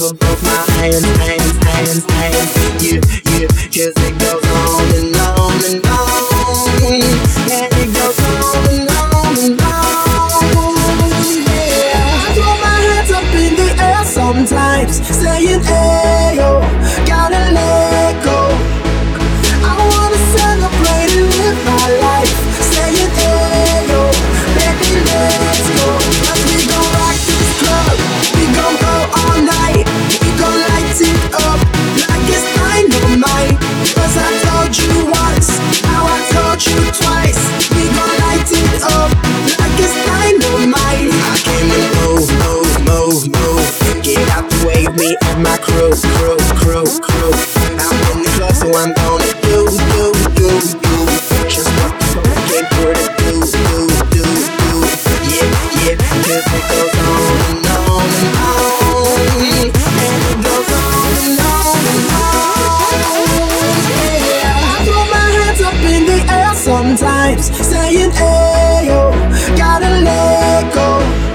provoke my hands. You, 'cause it goes on and on and on. And it goes on and on and on. Yeah, I throw my hands up in the air sometimes, saying, hey, yo, gotta let go. I wanna celebrate and live my life, saying, hey, yo, baby, let's go. 'Cause we gon' rock this club, we gon' go all night, we gon' light it up like it's dynamite. 'Cause I told you once, now I told you twice, we gon' light it up like it's dynamite. I came to move, get out the way, me and my crew. I'm in the club, so I'm gonna do just what the phone came for to do. Yeah, 'cause it goes on and on and on, and it goes on and on and on. Yeah, I throw my hands up in the air sometimes, saying, hey, yo, gotta let go.